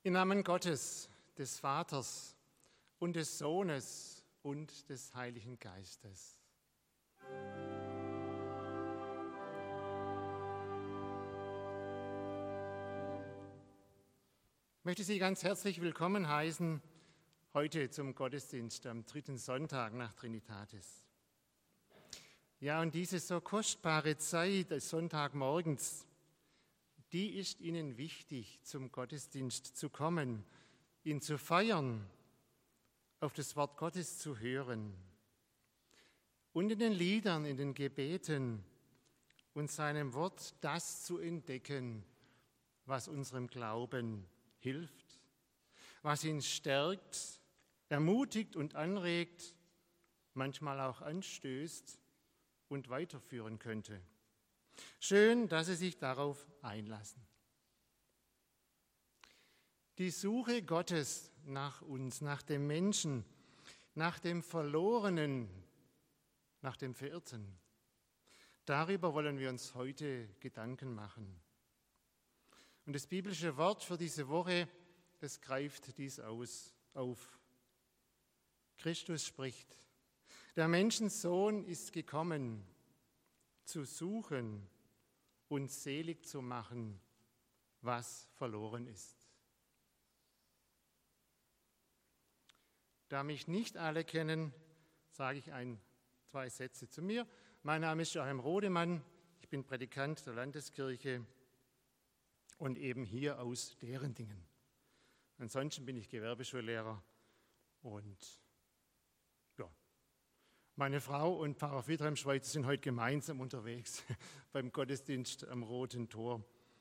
Im Namen Gottes, des Vaters und des Sohnes und des Heiligen Geistes. Ich möchte Sie ganz herzlich willkommen heißen heute zum Gottesdienst am 3. Sonntag nach Trinitatis. Ja, und diese so kostbare Zeit des Sonntagmorgens, die ist Ihnen wichtig, zum Gottesdienst zu kommen, ihn zu feiern, auf das Wort Gottes zu hören und in den Liedern, in den Gebeten und seinem Wort das zu entdecken, was unserem Glauben hilft, was ihn stärkt, ermutigt und anregt, manchmal auch anstößt und weiterführen könnte. Schön, dass Sie sich darauf einlassen. Die Suche Gottes nach uns, nach dem Menschen, nach dem Verlorenen, nach dem Verirrten, darüber wollen wir uns heute Gedanken machen. Und das biblische Wort für diese Woche, das greift dies auf. Christus spricht: Der Menschensohn ist gekommen, zu suchen und selig zu machen, was verloren ist. Da mich nicht alle kennen, sage ich zwei Sätze zu mir. Mein Name ist Joachim Rodemann, ich bin Prädikant der Landeskirche und eben hier aus Derendingen. Ansonsten bin ich Gewerbeschullehrer und meine Frau und Pfarrer Friedhelm Schweitzer sind heute gemeinsam unterwegs beim Gottesdienst am Roten Tor.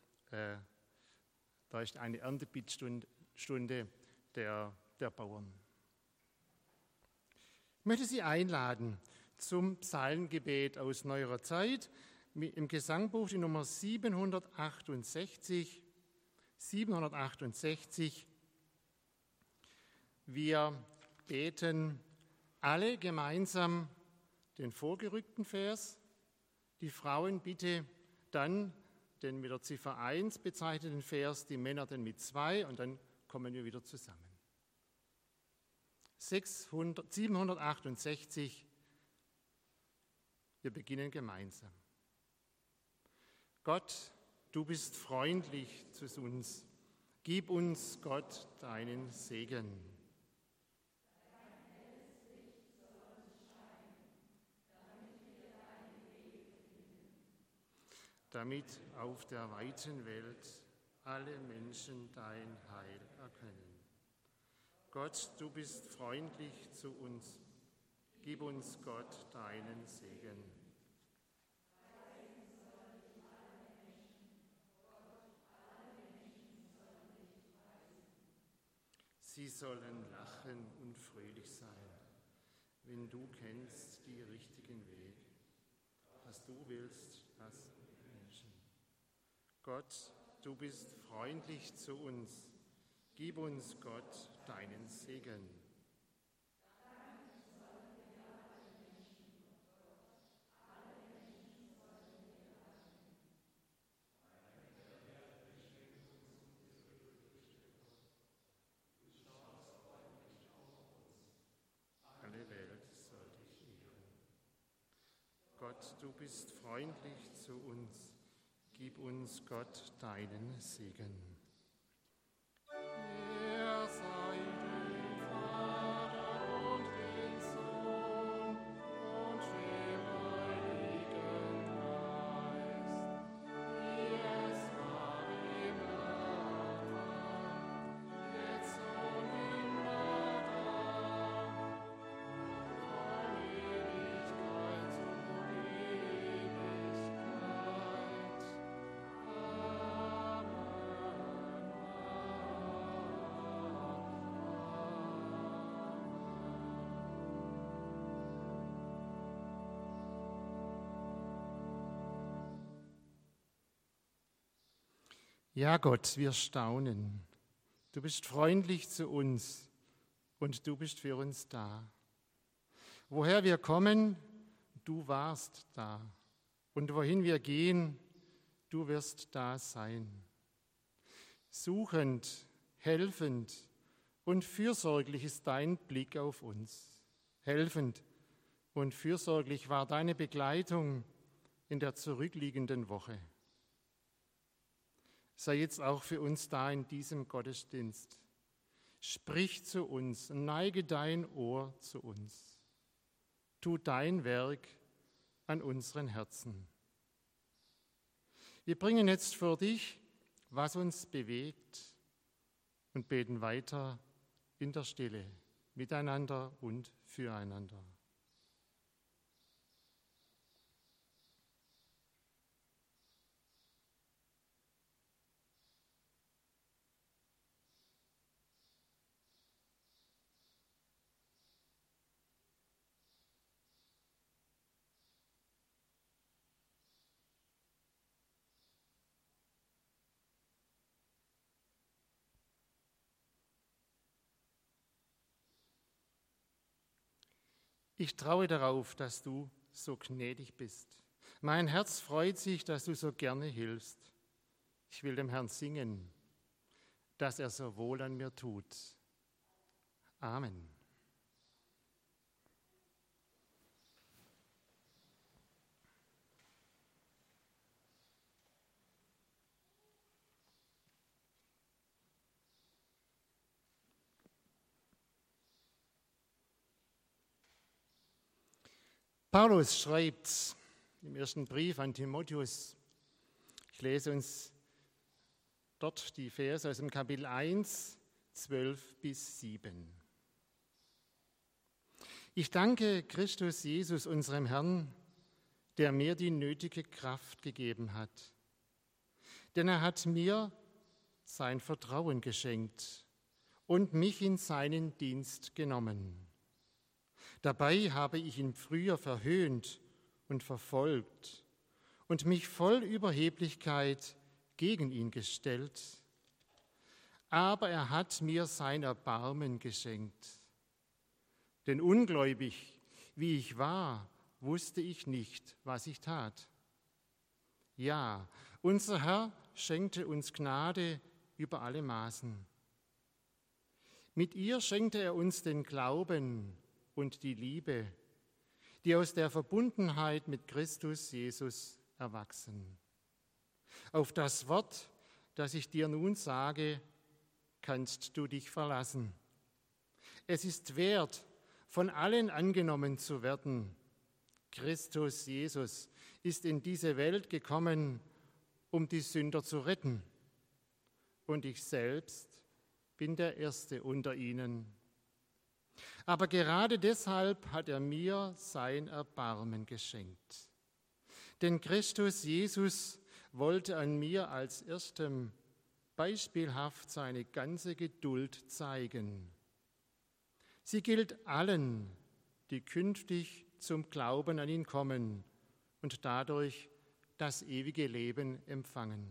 Da ist eine Erntebietstunde der Bauern. Ich möchte Sie einladen zum Psalmgebet aus neuerer Zeit im Gesangbuch die Nummer 768. Wir beten alle gemeinsam den vorgerückten Vers, die Frauen bitte dann den mit der Ziffer 1 bezeichneten Vers, die Männer den mit 2 und dann kommen wir wieder zusammen. 768, wir beginnen gemeinsam. Gott, du bist freundlich zu uns, gib uns, Gott, deinen Segen. Damit auf der weiten Welt alle Menschen dein Heil erkennen. Gott, du bist freundlich zu uns. Gib uns, Gott, deinen Segen. Sie sollen lachen und fröhlich sein, wenn du kennst die richtigen Wege. Was du willst, das Menschen. Gott, du bist freundlich zu uns. Gib uns, Gott, deinen Segen. Alle Welt soll dich ehren. Gott, du bist freundlich zu uns. Gib uns, Gott, deinen Segen. Ja, Gott, wir staunen. Du bist freundlich zu uns und du bist für uns da. Woher wir kommen, du warst da. Und wohin wir gehen, du wirst da sein. Suchend, helfend und fürsorglich ist dein Blick auf uns. Helfend und fürsorglich war deine Begleitung in der zurückliegenden Woche. Sei jetzt auch für uns da in diesem Gottesdienst. Sprich zu uns, neige dein Ohr zu uns. Tu dein Werk an unseren Herzen. Wir bringen jetzt vor dich, was uns bewegt und beten weiter in der Stille, miteinander und füreinander. Ich traue darauf, dass du so gnädig bist. Mein Herz freut sich, dass du so gerne hilfst. Ich will dem Herrn singen, dass er so wohl an mir tut. Amen. Paulus schreibt im ersten Brief an Timotheus, ich lese uns dort die Verse aus dem Kapitel 1, 12 bis 7. Ich danke Christus Jesus, unserem Herrn, der mir die nötige Kraft gegeben hat. Denn er hat mir sein Vertrauen geschenkt und mich in seinen Dienst genommen. Dabei habe ich ihn früher verhöhnt und verfolgt und mich voll Überheblichkeit gegen ihn gestellt. Aber er hat mir sein Erbarmen geschenkt. Denn ungläubig, wie ich war, wusste ich nicht, was ich tat. Ja, unser Herr schenkte uns Gnade über alle Maßen. Mit ihr schenkte er uns den Glauben und die Liebe, die aus der Verbundenheit mit Christus Jesus erwachsen. Auf das Wort, das ich dir nun sage, kannst du dich verlassen. Es ist wert, von allen angenommen zu werden. Christus Jesus ist in diese Welt gekommen, um die Sünder zu retten. Und ich selbst bin der Erste unter ihnen. Aber gerade deshalb hat er mir sein Erbarmen geschenkt. Denn Christus Jesus wollte an mir als Erstem beispielhaft seine ganze Geduld zeigen. Sie gilt allen, die künftig zum Glauben an ihn kommen und dadurch das ewige Leben empfangen.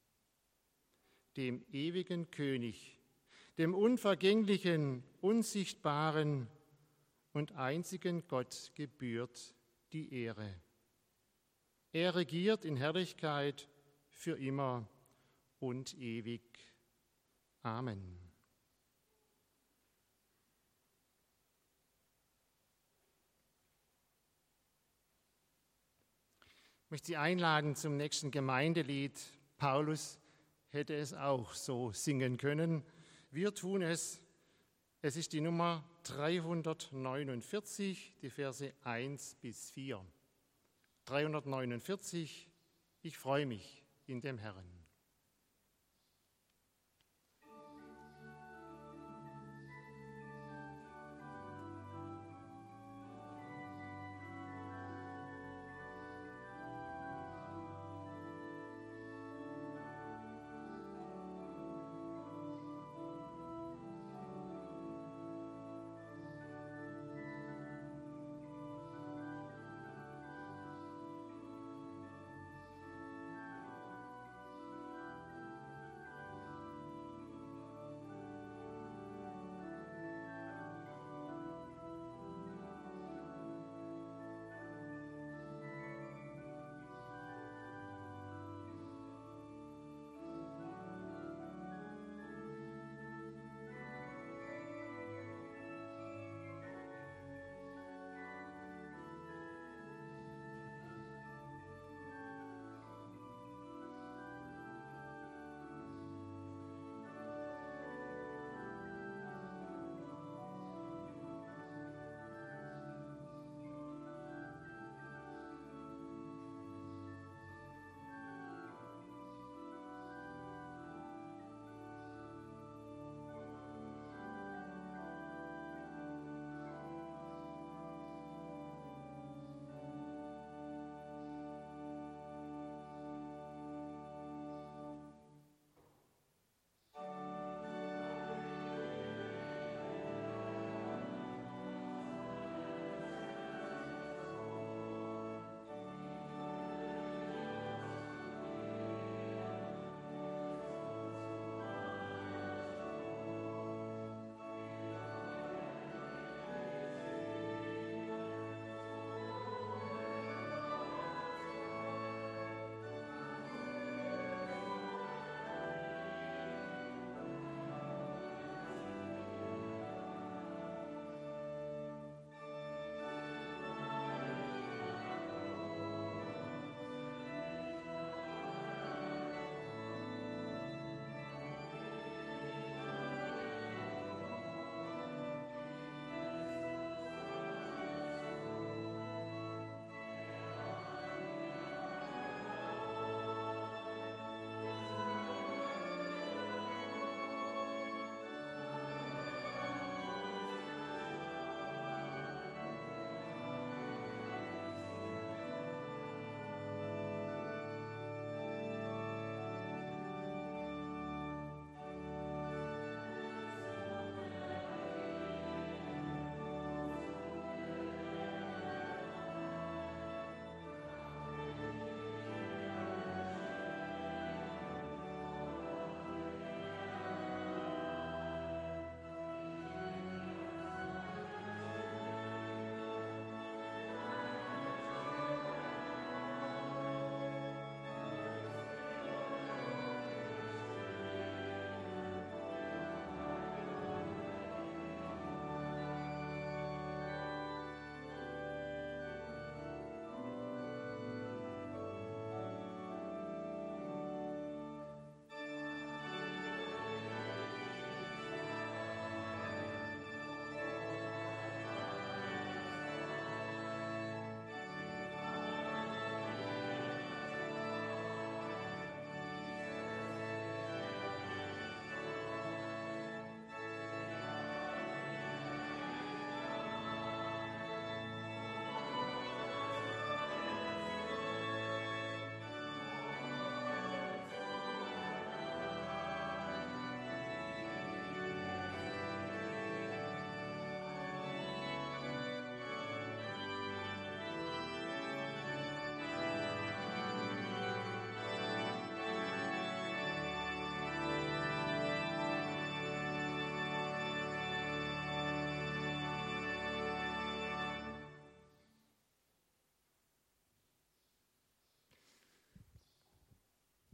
Dem ewigen König, dem unvergänglichen, unsichtbaren und einzigen Gott gebührt die Ehre. Er regiert in Herrlichkeit für immer und ewig. Amen. Ich möchte Sie einladen zum nächsten Gemeindelied. Paulus hätte es auch so singen können. Wir tun es. Es ist die Nummer 349, die Verse 1 bis 4. 349, ich freue mich in dem Herrn.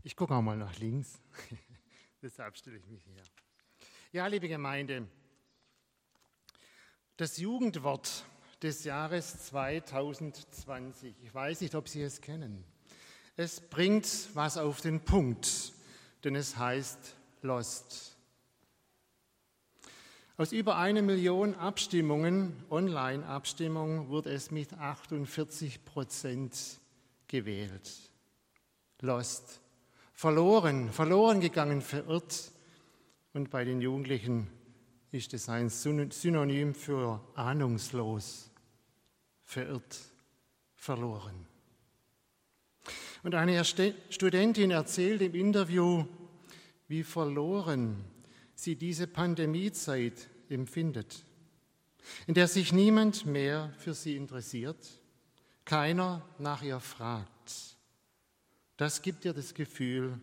Ich gucke auch mal nach links. Deshalb stelle ich mich hier. Ja, liebe Gemeinde, das Jugendwort des Jahres 2020. Ich weiß nicht, ob Sie es kennen. Es bringt was auf den Punkt, denn es heißt Lost. Aus über 1 Million Abstimmungen, Online-Abstimmungen, wurde es mit 48% gewählt. Lost. Verloren gegangen, verirrt. Und bei den Jugendlichen ist es ein Synonym für ahnungslos, verirrt, verloren. Und eine Studentin erzählt im Interview, wie verloren sie diese Pandemiezeit empfindet, in der sich niemand mehr für sie interessiert, keiner nach ihr fragt. Das gibt ihr das Gefühl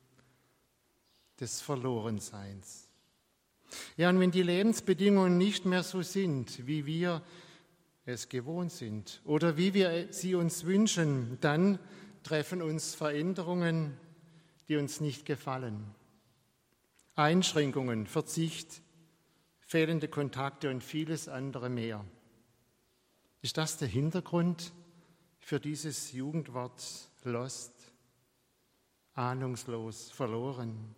des Verlorenseins. Ja, und wenn die Lebensbedingungen nicht mehr so sind, wie wir es gewohnt sind oder wie wir sie uns wünschen, dann treffen uns Veränderungen, die uns nicht gefallen. Einschränkungen, Verzicht, fehlende Kontakte und vieles andere mehr. Ist das der Hintergrund für dieses Jugendwort Lost? Ahnungslos, verloren.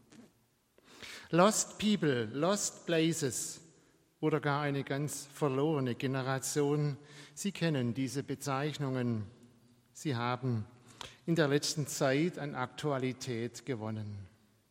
Lost People, Lost Places oder gar eine ganz verlorene Generation, Sie kennen diese Bezeichnungen. Sie haben in der letzten Zeit an Aktualität gewonnen.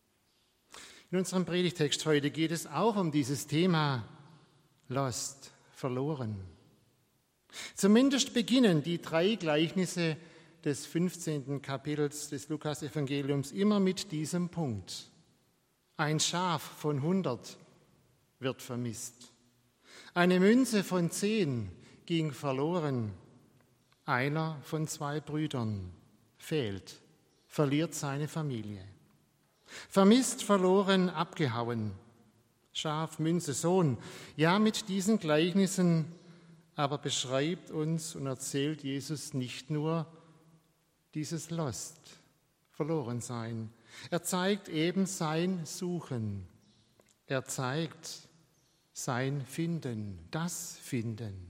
In unserem Predigtext heute geht es auch um dieses Thema Lost, verloren. Zumindest beginnen die 3 Gleichnisse des 15. Kapitels des Lukas-Evangeliums immer mit diesem Punkt. Ein Schaf von 100 wird vermisst. Eine Münze von 10 ging verloren. Einer von 2 Brüdern fehlt, verliert seine Familie. Vermisst, verloren, abgehauen. Schaf, Münze, Sohn. Ja, mit diesen Gleichnissen aber beschreibt uns und erzählt Jesus nicht nur dieses Lost, Verlorensein. Er zeigt eben sein Suchen. Er zeigt sein Finden, das Finden.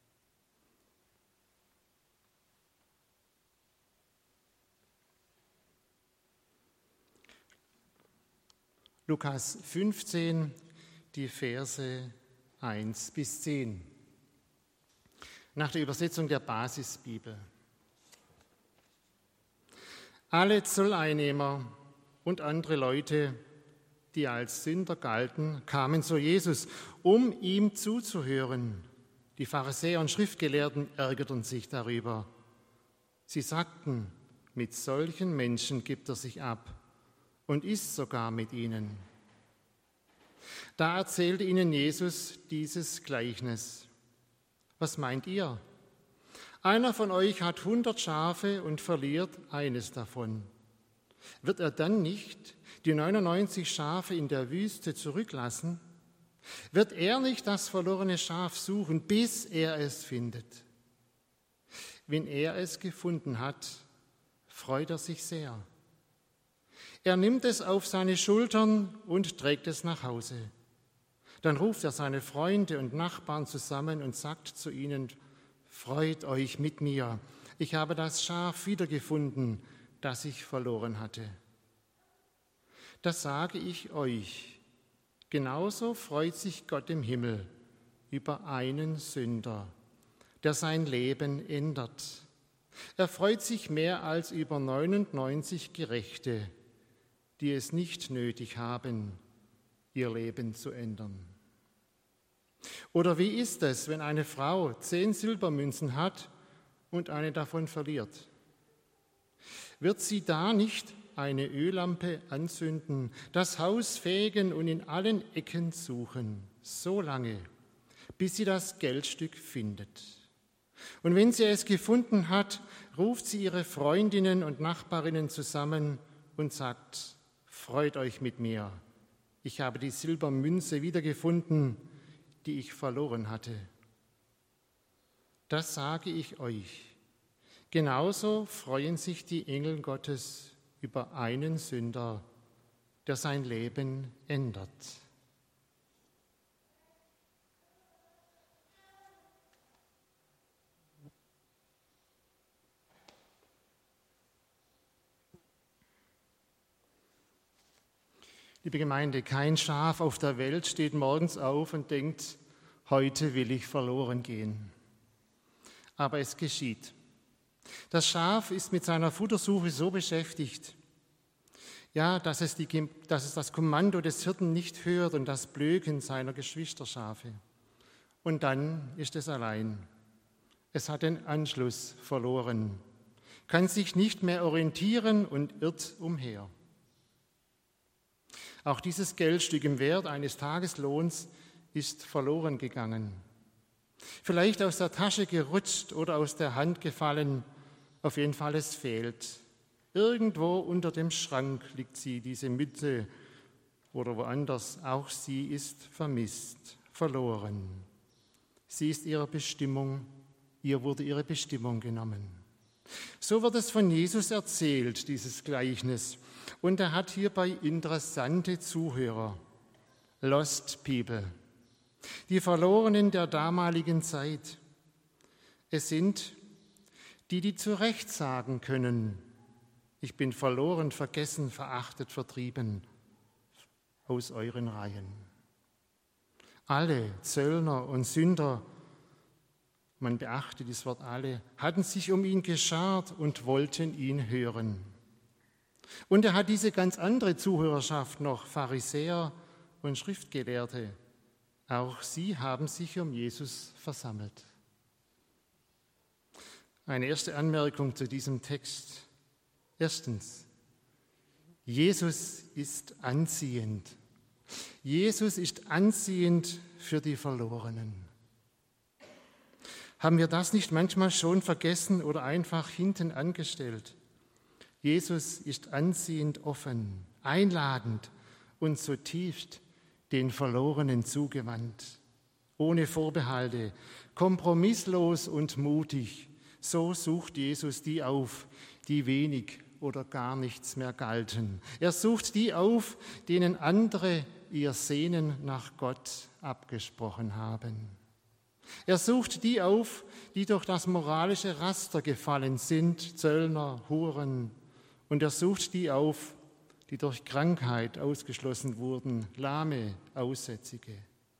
Lukas 15, die Verse 1 bis 10. Nach der Übersetzung der Basisbibel. Alle Zolleinnehmer und andere Leute, die als Sünder galten, kamen zu Jesus, um ihm zuzuhören. Die Pharisäer und Schriftgelehrten ärgerten sich darüber. Sie sagten, mit solchen Menschen gibt er sich ab und isst sogar mit ihnen. Da erzählte ihnen Jesus dieses Gleichnis. Was meint ihr? Einer von euch hat 100 Schafe und verliert eines davon. Wird er dann nicht die 99 Schafe in der Wüste zurücklassen? Wird er nicht das verlorene Schaf suchen, bis er es findet? Wenn er es gefunden hat, freut er sich sehr. Er nimmt es auf seine Schultern und trägt es nach Hause. Dann ruft er seine Freunde und Nachbarn zusammen und sagt zu ihnen, freut euch mit mir, ich habe das Schaf wiedergefunden, das ich verloren hatte. Das sage ich euch, genauso freut sich Gott im Himmel über einen Sünder, der sein Leben ändert. Er freut sich mehr als über 99 Gerechte, die es nicht nötig haben, ihr Leben zu ändern. Oder wie ist es, wenn eine Frau 10 Silbermünzen hat und eine davon verliert? Wird sie da nicht eine Öllampe anzünden, das Haus fegen und in allen Ecken suchen, so lange, bis sie das Geldstück findet? Und wenn sie es gefunden hat, ruft sie ihre Freundinnen und Nachbarinnen zusammen und sagt, freut euch mit mir, ich habe die Silbermünze wiedergefunden, die ich verloren hatte. Das sage ich euch. Genauso freuen sich die Engel Gottes über einen Sünder, der sein Leben ändert. Liebe Gemeinde, kein Schaf auf der Welt steht morgens auf und denkt, heute will ich verloren gehen. Aber es geschieht. Das Schaf ist mit seiner Futtersuche so beschäftigt, ja, dass es das Kommando des Hirten nicht hört und das Blöken seiner Geschwisterschafe. Und dann ist es allein. Es hat den Anschluss verloren, kann sich nicht mehr orientieren und irrt umher. Auch dieses Geldstück im Wert eines Tageslohns ist verloren gegangen. Vielleicht aus der Tasche gerutscht oder aus der Hand gefallen, auf jeden Fall es fehlt. Irgendwo unter dem Schrank liegt sie, diese Mütze, oder woanders. Auch sie ist vermisst, verloren. Sie ist ihr wurde ihre Bestimmung genommen. So wird es von Jesus erzählt, dieses Gleichnis. Und er hat hierbei interessante Zuhörer, Lost People, die Verlorenen der damaligen Zeit. Es sind die zu Recht sagen können, ich bin verloren, vergessen, verachtet, vertrieben aus euren Reihen. Alle Zöllner und Sünder, man beachte das Wort alle, hatten sich um ihn geschart und wollten ihn hören. Und er hat diese ganz andere Zuhörerschaft noch, Pharisäer und Schriftgelehrte. Auch sie haben sich um Jesus versammelt. Eine erste Anmerkung zu diesem Text. Erstens, Jesus ist anziehend. Jesus ist anziehend für die Verlorenen. Haben wir das nicht manchmal schon vergessen oder einfach hinten angestellt? Jesus ist anziehend offen, einladend und zutiefst den Verlorenen zugewandt. Ohne Vorbehalte, kompromisslos und mutig. So sucht Jesus die auf, die wenig oder gar nichts mehr galten. Er sucht die auf, denen andere ihr Sehnen nach Gott abgesprochen haben. Er sucht die auf, die durch das moralische Raster gefallen sind, Zöllner, Huren. Und er sucht die auf, die durch Krankheit ausgeschlossen wurden, Lahme, Aussätzige.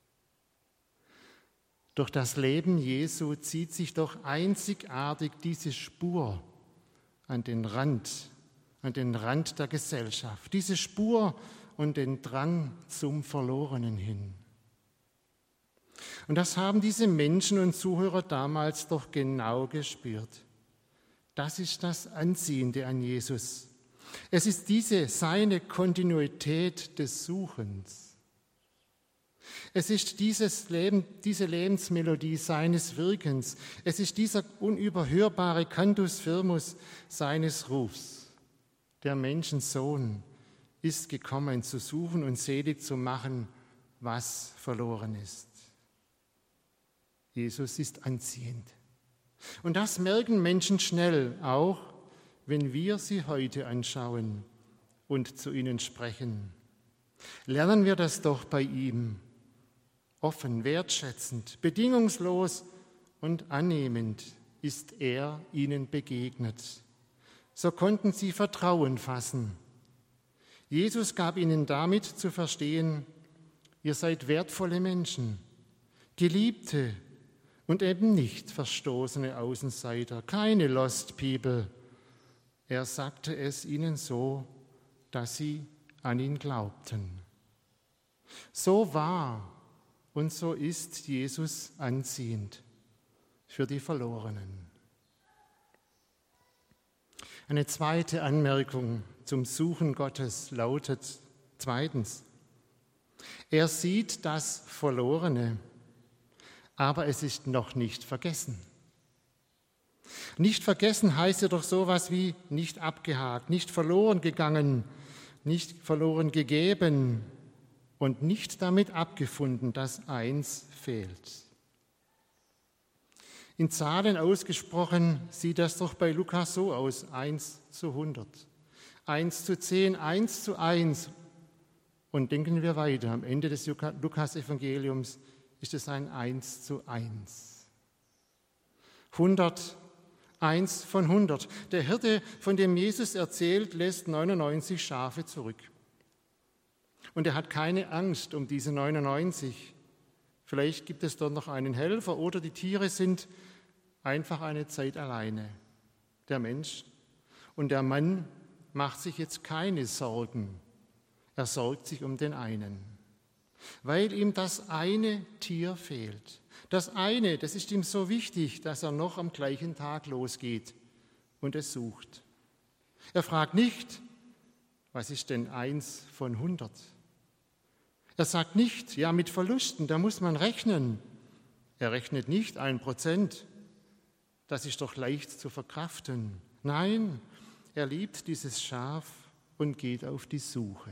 Durch das Leben Jesu zieht sich doch einzigartig diese Spur an den Rand der Gesellschaft, diese Spur und den Drang zum Verlorenen hin. Und das haben diese Menschen und Zuhörer damals doch genau gespürt. Das ist das Anziehende an Jesus. Es ist seine Kontinuität des Suchens. Es ist diese Lebensmelodie seines Wirkens. Es ist dieser unüberhörbare Cantus firmus seines Rufs. Der Menschensohn ist gekommen, zu suchen und selig zu machen, was verloren ist. Jesus ist anziehend. Und das merken Menschen schnell, auch wenn wir sie heute anschauen und zu ihnen sprechen. Lernen wir das doch bei ihm. Offen, wertschätzend, bedingungslos und annehmend ist er ihnen begegnet. So konnten sie Vertrauen fassen. Jesus gab ihnen damit zu verstehen, ihr seid wertvolle Menschen, Geliebte und eben nicht verstoßene Außenseiter, keine Lost People. Er sagte es ihnen so, dass sie an ihn glaubten. So war und so ist Jesus anziehend für die Verlorenen. Eine zweite Anmerkung zum Suchen Gottes lautet zweitens: Er sieht das Verlorene, aber es ist noch nicht vergessen. Nicht vergessen heißt ja doch sowas wie nicht abgehakt, nicht verloren gegangen, nicht verloren gegeben und nicht damit abgefunden, dass eins fehlt. In Zahlen ausgesprochen sieht das doch bei Lukas so aus, 1:100. 1:10, 1:1. Und denken wir weiter, am Ende des Lukas-Evangeliums ist es ein 1:1. 1 von 100. Der Hirte, von dem Jesus erzählt, lässt 99 Schafe zurück. Und er hat keine Angst um diese 99. Vielleicht gibt es dort noch einen Helfer oder die Tiere sind einfach eine Zeit alleine. Der Mensch und der Mann macht sich jetzt keine Sorgen. Er sorgt sich um den einen, weil ihm das eine Tier fehlt. Das eine, das ist ihm so wichtig, dass er noch am gleichen Tag losgeht und es sucht. Er fragt nicht, was ist denn 1 von 100? Er sagt nicht, ja, mit Verlusten, da muss man rechnen. Er rechnet nicht 1%, das ist doch leicht zu verkraften. Nein, er liebt dieses Schaf und geht auf die Suche.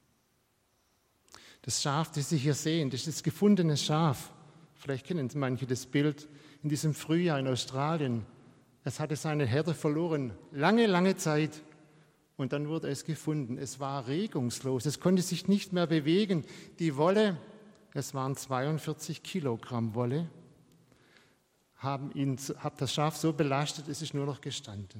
Das Schaf, das Sie hier sehen, das ist das gefundene Schaf. Vielleicht kennen manche das Bild in diesem Frühjahr in Australien. Es hatte seine Herde verloren, lange, lange Zeit. Und dann wurde es gefunden. Es war regungslos, es konnte sich nicht mehr bewegen. Die Wolle, es waren 42 Kilogramm Wolle, hat das Schaf so belastet, es ist nur noch gestanden.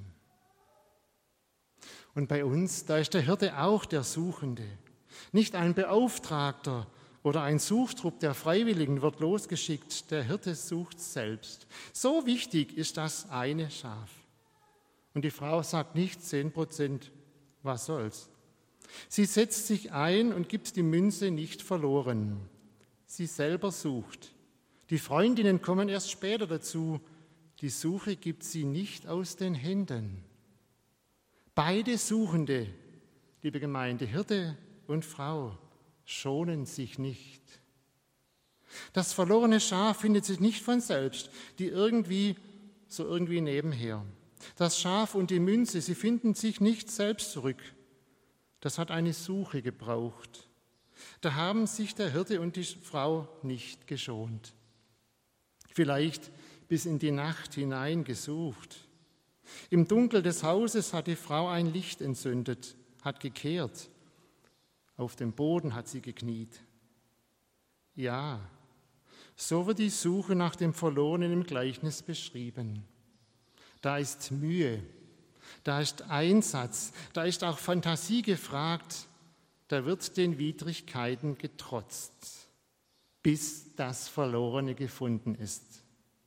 Und bei uns, da ist der Hirte auch der Suchende. Nicht ein Beauftragter oder ein Suchtrupp der Freiwilligen wird losgeschickt. Der Hirte sucht selbst. So wichtig ist das eine Schaf. Und die Frau sagt nicht 10%, was soll's. Sie setzt sich ein und gibt die Münze nicht verloren. Sie selber sucht. Die Freundinnen kommen erst später dazu. Die Suche gibt sie nicht aus den Händen. Beide Suchende, liebe Gemeinde, Hirte und Frau, schonen sich nicht. Das verlorene Schaf findet sich nicht von selbst, die irgendwie nebenher. Das Schaf und die Münze, sie finden sich nicht selbst zurück. Das hat eine Suche gebraucht. Da haben sich der Hirte und die Frau nicht geschont. Vielleicht bis in die Nacht hinein gesucht. Im Dunkel des Hauses hat die Frau ein Licht entzündet, hat gekehrt. Auf dem Boden hat sie gekniet. Ja, so wird die Suche nach dem Verlorenen im Gleichnis beschrieben. Da ist Mühe, da ist Einsatz, da ist auch Fantasie gefragt, da wird den Widrigkeiten getrotzt, bis das Verlorene gefunden ist.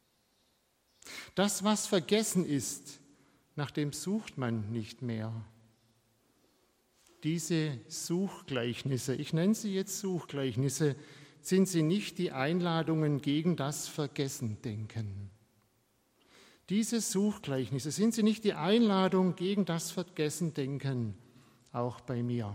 Das, was vergessen ist, nach dem sucht man nicht mehr. Diese Suchgleichnisse, ich nenne sie jetzt Suchgleichnisse, sind sie nicht die Einladungen gegen das Vergessen-Denken. Diese Suchgleichnisse, sind sie nicht die Einladung gegen das Vergessen-Denken, auch bei mir.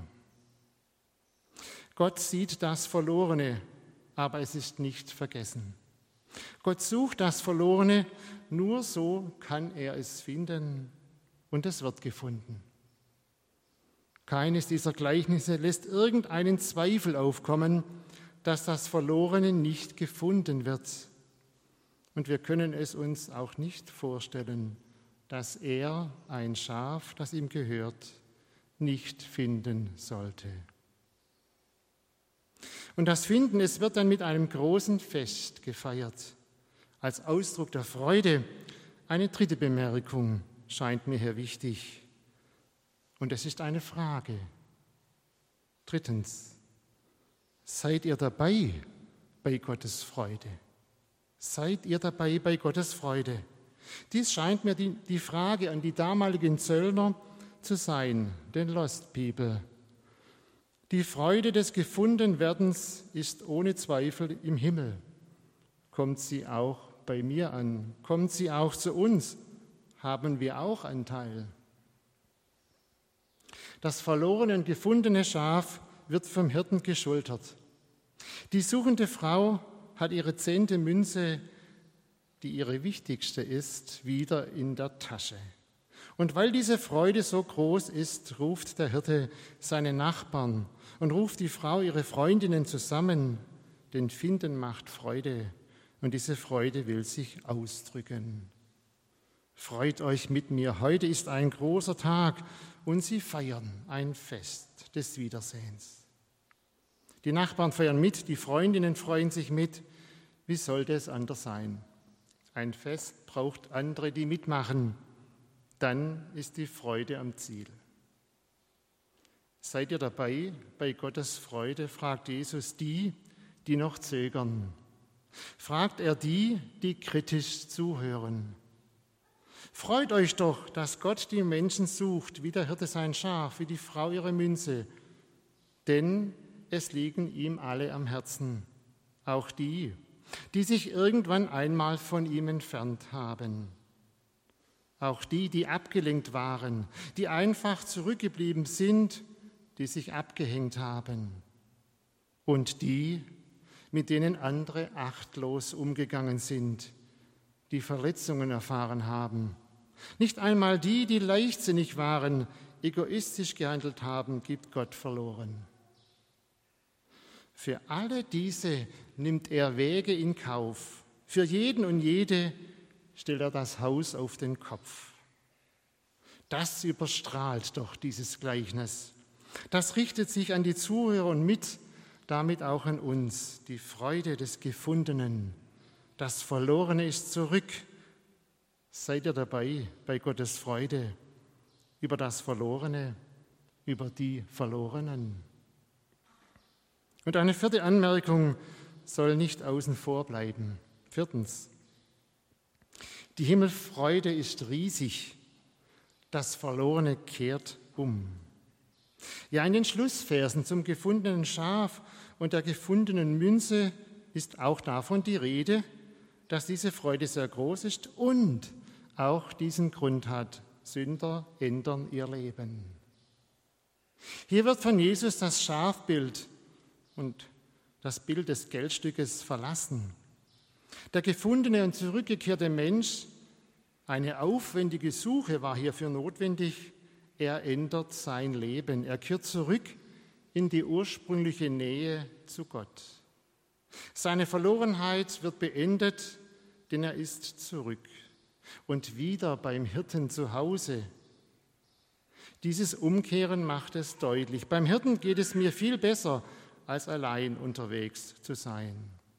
Gott sieht das Verlorene, aber es ist nicht vergessen. Gott sucht das Verlorene, nur so kann er es finden und es wird gefunden. Keines dieser Gleichnisse lässt irgendeinen Zweifel aufkommen, dass das Verlorene nicht gefunden wird. Und wir können es uns auch nicht vorstellen, dass er ein Schaf, das ihm gehört, nicht finden sollte. Und das Finden, es wird dann mit einem großen Fest gefeiert. Als Ausdruck der Freude eine dritte Bemerkung scheint mir hier wichtig. Und es ist eine Frage. Drittens, seid ihr dabei bei Gottes Freude? Seid ihr dabei bei Gottes Freude? Dies scheint mir die Frage an die damaligen Zöllner zu sein, den Lost People. Die Freude des Gefundenwerdens ist ohne Zweifel im Himmel. Kommt sie auch bei mir an? Kommt sie auch zu uns? Haben wir auch Anteil? Das verlorene und gefundene Schaf wird vom Hirten geschultert. Die suchende Frau hat ihre 10. Münze, die ihre wichtigste ist, wieder in der Tasche. Und weil diese Freude so groß ist, ruft der Hirte seine Nachbarn und ruft die Frau ihre Freundinnen zusammen, denn Finden macht Freude und diese Freude will sich ausdrücken. Freut euch mit mir, heute ist ein großer Tag und sie feiern ein Fest des Wiedersehens. Die Nachbarn feiern mit, die Freundinnen freuen sich mit. Wie sollte es anders sein? Ein Fest braucht andere, die mitmachen. Dann ist die Freude am Ziel. Seid ihr dabei bei Gottes Freude, fragt Jesus die noch zögern. Fragt er die kritisch zuhören. Freut euch doch, dass Gott die Menschen sucht, wie der Hirte sein Schaf, wie die Frau ihre Münze. Denn es liegen ihm alle am Herzen, auch die sich irgendwann einmal von ihm entfernt haben. Auch die abgelenkt waren, die einfach zurückgeblieben sind, die sich abgehängt haben. Und die, mit denen andere achtlos umgegangen sind, die Verletzungen erfahren haben. Nicht einmal die leichtsinnig waren, egoistisch gehandelt haben, gibt Gott verloren. Für alle diese nimmt er Wege in Kauf. Für jeden und jede stellt er das Haus auf den Kopf. Das überstrahlt doch dieses Gleichnis. Das richtet sich an die Zuhörer und damit auch an uns. Die Freude des Gefundenen. Das Verlorene ist zurück. Seid ihr dabei bei Gottes Freude über das Verlorene, über die Verlorenen? Und eine vierte Anmerkung soll nicht außen vor bleiben. Viertens. Die Himmelfreude ist riesig. Das Verlorene kehrt um. Ja, in den Schlussversen zum gefundenen Schaf und der gefundenen Münze ist auch davon die Rede, dass diese Freude sehr groß ist und auch diesen Grund hat: Sünder ändern ihr Leben. Hier wird von Jesus das Schafbild und das Bild des Geldstückes verlassen. Der gefundene und zurückgekehrte Mensch, eine aufwendige Suche war hierfür notwendig. Er ändert sein Leben. Er kehrt zurück in die ursprüngliche Nähe zu Gott. Seine Verlorenheit wird beendet, denn er ist zurück und wieder beim Hirten zu Hause. Dieses Umkehren macht es deutlich. Beim Hirten geht es mir viel besser, als allein unterwegs zu sein.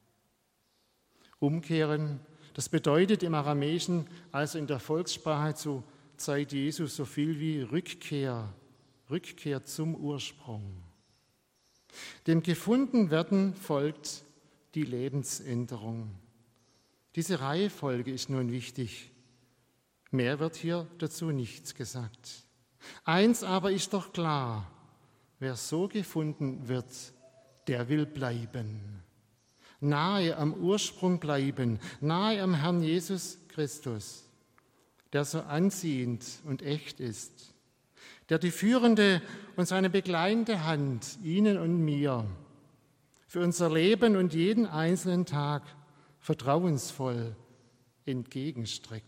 Umkehren, das bedeutet im Aramäischen, also in der Volkssprache zur Zeit Jesus, so viel wie Rückkehr zum Ursprung. Dem Gefundenwerden folgt die Lebensänderung. Diese Reihenfolge ist nun wichtig. Mehr wird hier dazu nichts gesagt. Eins aber ist doch klar: Wer so gefunden wird, der will bleiben. Nahe am Ursprung bleiben, nahe am Herrn Jesus Christus, der so anziehend und echt ist, der die führende und seine begleitende Hand Ihnen und mir für unser Leben und jeden einzelnen Tag vertrauensvoll entgegenstreckt.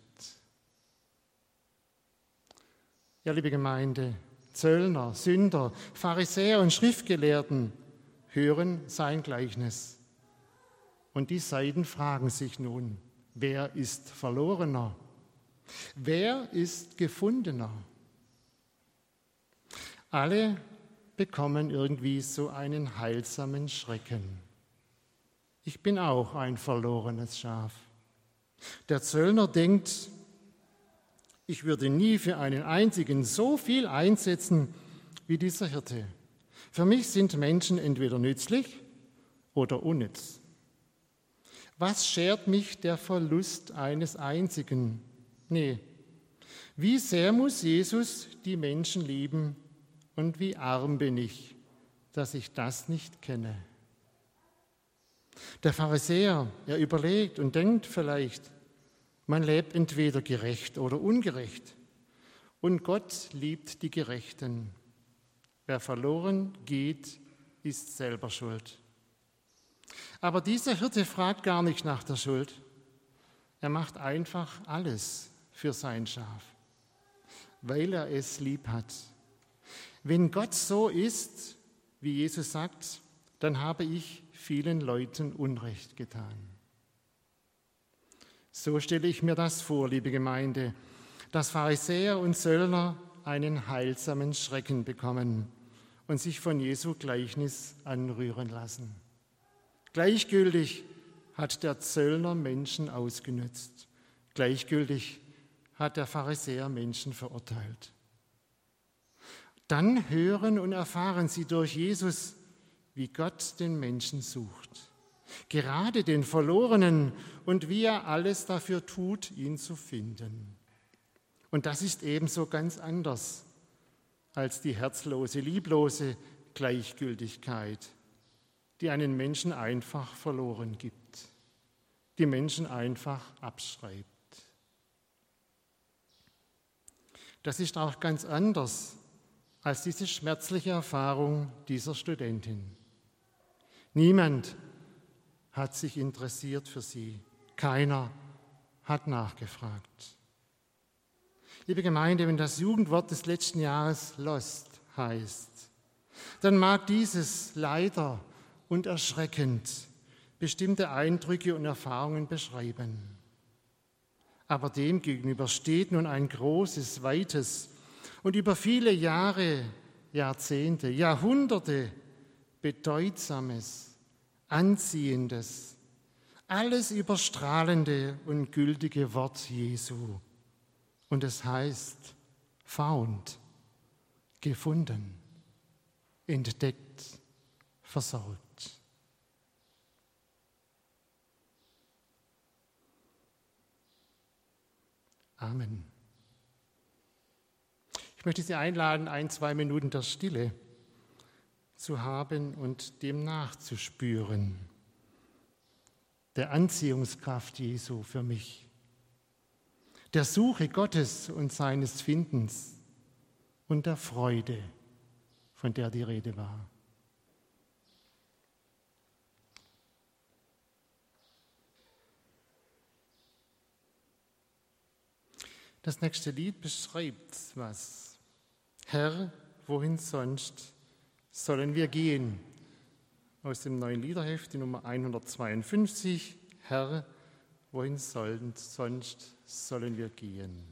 Ja, liebe Gemeinde, Zöllner, Sünder, Pharisäer und Schriftgelehrten hören sein Gleichnis. Und die Seiten fragen sich nun: Wer ist Verlorener? Wer ist Gefundener? Alle bekommen irgendwie so einen heilsamen Schrecken. Ich bin auch ein verlorenes Schaf. Der Zöllner denkt: Ich würde nie für einen einzigen so viel einsetzen wie dieser Hirte. Für mich sind Menschen entweder nützlich oder unnütz. Was schert mich der Verlust eines einzigen? Nee. Wie sehr muss Jesus die Menschen lieben und wie arm bin ich, dass ich das nicht kenne. Der Pharisäer, er überlegt und denkt vielleicht, man lebt entweder gerecht oder ungerecht. Und Gott liebt die Gerechten. Wer verloren geht, ist selber schuld. Aber dieser Hirte fragt gar nicht nach der Schuld. Er macht einfach alles für sein Schaf, weil er es lieb hat. Wenn Gott so ist, wie Jesus sagt, dann habe ich vielen Leuten Unrecht getan. So stelle ich mir das vor, liebe Gemeinde, dass Pharisäer und Zöllner einen heilsamen Schrecken bekommen und sich von Jesu Gleichnis anrühren lassen. Gleichgültig hat der Zöllner Menschen ausgenützt. Gleichgültig hat der Pharisäer Menschen verurteilt. Dann hören und erfahren sie durch Jesus, wie Gott den Menschen sucht, gerade den Verlorenen, und wie er alles dafür tut, ihn zu finden. Und das ist ebenso ganz anders als die herzlose, lieblose Gleichgültigkeit, die einen Menschen einfach verloren gibt, die Menschen einfach abschreibt. Das ist auch ganz anders als diese schmerzliche Erfahrung dieser Studentin. Niemand hat sich interessiert für sie. Keiner hat nachgefragt. Liebe Gemeinde, wenn das Jugendwort des letzten Jahres Lost heißt, dann mag dieses leider und erschreckend bestimmte Eindrücke und Erfahrungen beschreiben. Aber dem gegenüber steht nun ein großes, weites und über viele Jahre, Jahrzehnte, Jahrhunderte bedeutsames, anziehendes, alles überstrahlende und gültige Wort Jesu. Und es heißt, found, gefunden, entdeckt, versorgt. Amen. Ich möchte Sie einladen, 1-2 Minuten der Stille zu haben und dem nachzuspüren, der Anziehungskraft Jesu für mich, der Suche Gottes und seines Findens und der Freude, von der die Rede war. Das nächste Lied beschreibt was. Herr, wohin sonst sollen wir gehen? Aus dem neuen Liederheft, die Nummer 152. Herr, wohin sonst sollen wir gehen?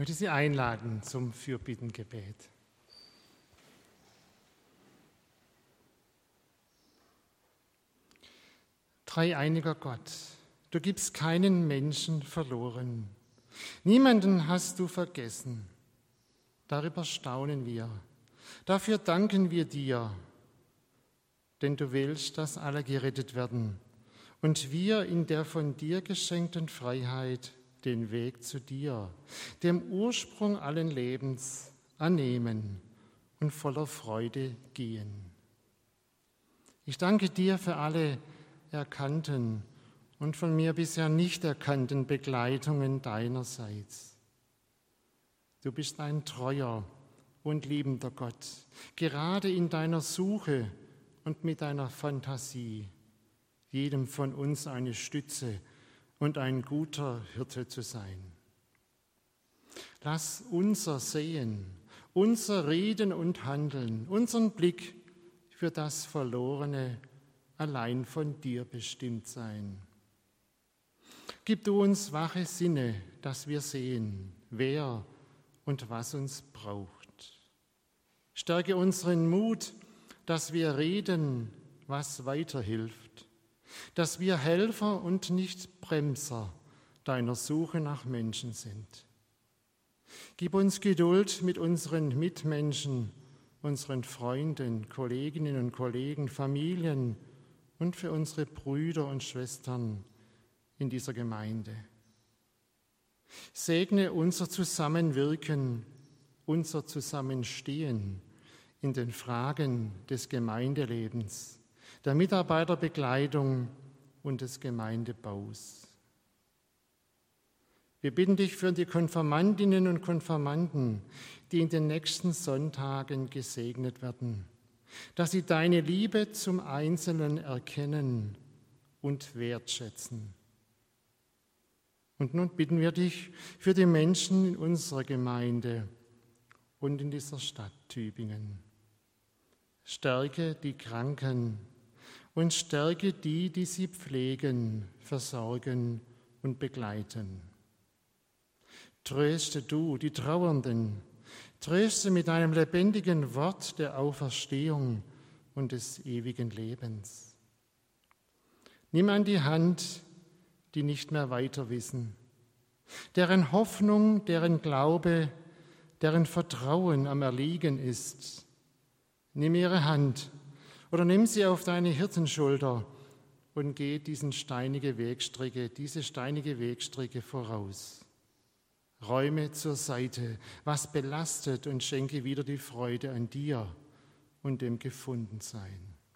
Ich möchte Sie einladen zum Fürbittengebet. Dreieiniger Gott, du gibst keinen Menschen verloren. Niemanden hast du vergessen. Darüber staunen wir. Dafür danken wir dir, denn du willst, dass alle gerettet werden und wir in der von dir geschenkten Freiheit den Weg zu dir, dem Ursprung allen Lebens, annehmen und voller Freude gehen. Ich danke dir für alle erkannten und von mir bisher nicht erkannten Begleitungen deinerseits. Du bist ein treuer und liebender Gott, gerade in deiner Suche und mit deiner Fantasie, jedem von uns eine Stütze und ein guter Hirte zu sein. Lass unser Sehen, unser Reden und Handeln, unseren Blick für das Verlorene allein von dir bestimmt sein. Gib du uns wache Sinne, dass wir sehen, wer und was uns braucht. Stärke unseren Mut, dass wir reden, was weiterhilft, dass wir Helfer und nicht Bremser deiner Suche nach Menschen sind. Gib uns Geduld mit unseren Mitmenschen, unseren Freunden, Kolleginnen und Kollegen, Familien und für unsere Brüder und Schwestern in dieser Gemeinde. Segne unser Zusammenwirken, unser Zusammenstehen in den Fragen des Gemeindelebens, der Mitarbeiterbekleidung und des Gemeindebaus. Wir bitten dich für die Konfirmandinnen und Konfirmanden, die in den nächsten Sonntagen gesegnet werden, dass sie deine Liebe zum Einzelnen erkennen und wertschätzen. Und nun bitten wir dich für die Menschen in unserer Gemeinde und in dieser Stadt Tübingen. Stärke die Kranken und stärke die, die sie pflegen, versorgen und begleiten. Tröste du die Trauernden, tröste mit deinem lebendigen Wort der Auferstehung und des ewigen Lebens. Nimm an die Hand, die nicht mehr weiter wissen, deren Hoffnung, deren Glaube, deren Vertrauen am Erliegen ist. Nimm ihre Hand oder nimm sie auf deine Hirtenschulter und geh diese steinige Wegstrecke voraus. Räume zur Seite, was belastet, und schenke wieder die Freude an dir und dem Gefundensein.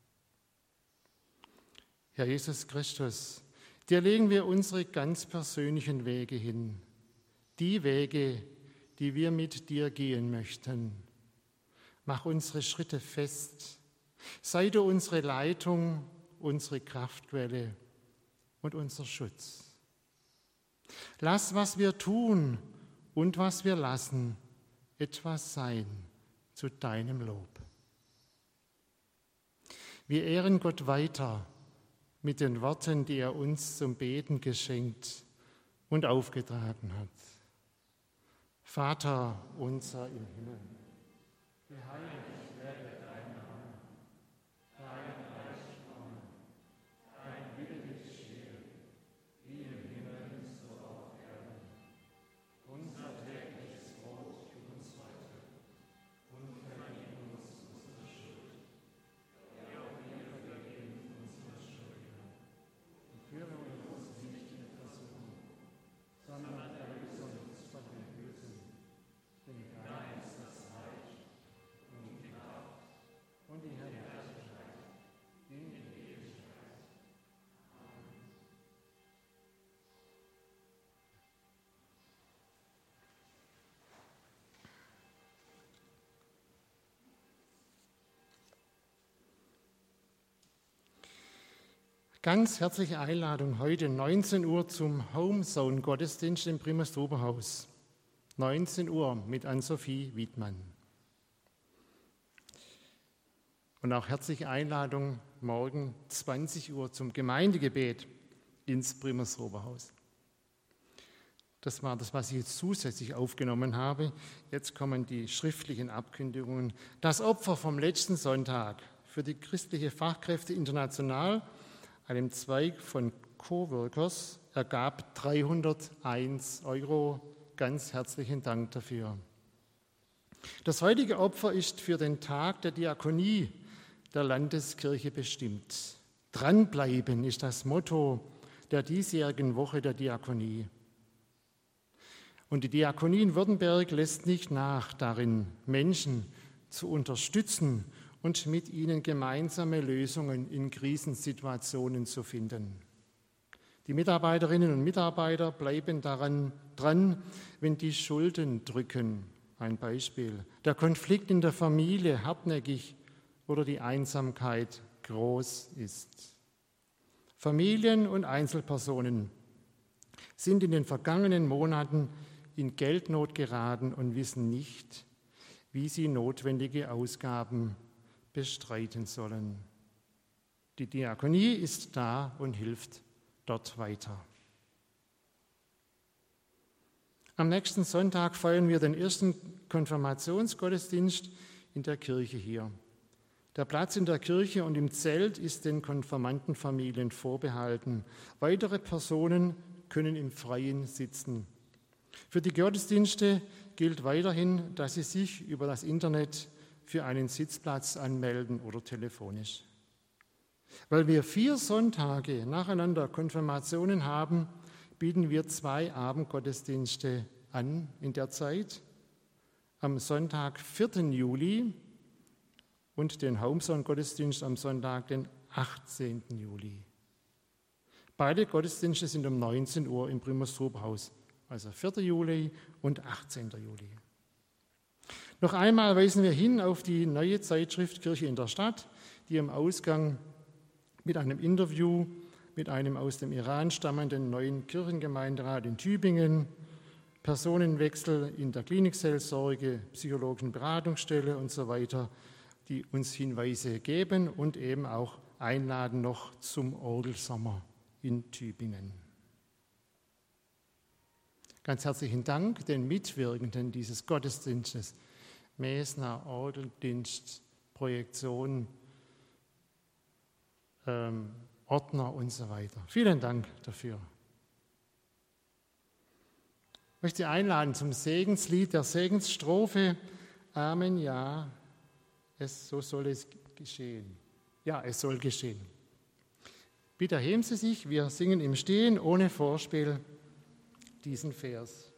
Herr Jesus Christus, dir legen wir unsere ganz persönlichen Wege hin, die Wege, die wir mit dir gehen möchten. Mach unsere Schritte fest, sei du unsere Leitung, unsere Kraftquelle und unser Schutz. Lass, was wir tun und was wir lassen, etwas sein zu deinem Lob. Wir ehren Gott weiter mit den Worten, die er uns zum Beten geschenkt und aufgetragen hat. Vater unser im Himmel, geheiligt werde dein Name, dein Reich komme, dein Wille geschehe, wie im Himmel, so auf Erden. Unser tägliches Brot gib uns heute und vergib uns unsere Schuld, wie auch wir vergeben unseren Schuldigern. Und führe uns nicht in Versuchung, sondern erlöse uns von dem Bösen. Denn dein ist das Reich und die Kraft und die Herrlichkeit in Ewigkeit. Amen. Ganz herzliche Einladung heute 19 Uhr zum Homezone-Gottesdienst im Primas-Oberhaus. 19 Uhr mit Ann-Sophie Wiedmann. Und auch herzliche Einladung morgen 20 Uhr zum Gemeindegebet ins Primas-Oberhaus. Das war das, was ich jetzt zusätzlich aufgenommen habe. Jetzt kommen die schriftlichen Abkündigungen. Das Opfer vom letzten Sonntag für die Christliche Fachkräfte International, einem Zweig von Coworkers, ergab 301 €. Ganz herzlichen Dank dafür. Das heutige Opfer ist für den Tag der Diakonie der Landeskirche bestimmt. Dranbleiben ist das Motto der diesjährigen Woche der Diakonie. Und die Diakonie in Württemberg lässt nicht nach darin, Menschen zu unterstützen und mit ihnen gemeinsame Lösungen in Krisensituationen zu finden. Die Mitarbeiterinnen und Mitarbeiter bleiben daran dran, wenn die Schulden drücken. Ein Beispiel: der Konflikt in der Familie hartnäckig oder die Einsamkeit groß ist. Familien und Einzelpersonen sind in den vergangenen Monaten in Geldnot geraten und wissen nicht, wie sie notwendige Ausgaben bestreiten sollen. Die Diakonie ist da und hilft dort weiter. Am nächsten Sonntag feiern wir den ersten Konfirmationsgottesdienst in der Kirche hier. Der Platz in der Kirche und im Zelt ist den Konfirmandenfamilien vorbehalten. Weitere Personen können im Freien sitzen. Für die Gottesdienste gilt weiterhin, dass sie sich über das Internet für einen Sitzplatz anmelden oder telefonisch. Weil wir 4 Sonntage nacheinander Konfirmationen haben, bieten wir 2 Abendgottesdienste an in der Zeit. Am Sonntag, 4. Juli und den Haumsohn-Gottesdienst am Sonntag, den 18. Juli. Beide Gottesdienste sind um 19 Uhr im Primus-Trupp-Haus, also 4. Juli und 18. Juli. Noch einmal weisen wir hin auf die neue Zeitschrift Kirche in der Stadt, die am Ausgang mit einem Interview mit einem aus dem Iran stammenden neuen Kirchengemeinderat in Tübingen, Personenwechsel in der Klinikseelsorge, psychologischen Beratungsstelle und so weiter, die uns Hinweise geben und eben auch einladen noch zum Orgelsommer in Tübingen. Ganz herzlichen Dank den Mitwirkenden dieses Gottesdienstes, Mesner, Orgeldienst, Projektion, Ordner und so weiter. Vielen Dank dafür. Ich möchte Sie einladen zum Segenslied der Segensstrophe. Amen, ja, so soll es geschehen. Ja, es soll geschehen. Bitte erheben Sie sich, wir singen im Stehen ohne Vorspiel diesen Vers.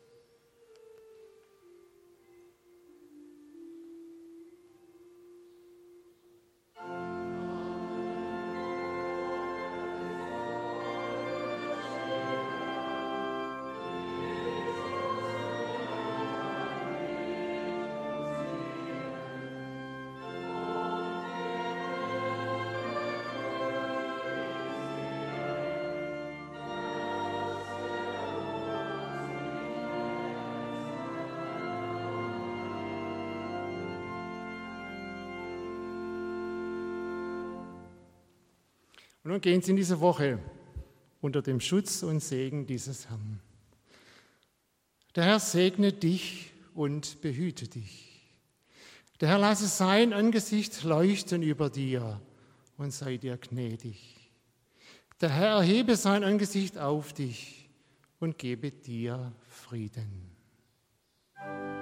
Und nun gehen Sie in diese Woche unter dem Schutz und Segen dieses Herrn. Der Herr segne dich und behüte dich. Der Herr lasse sein Angesicht leuchten über dir und sei dir gnädig. Der Herr erhebe sein Angesicht auf dich und gebe dir Frieden.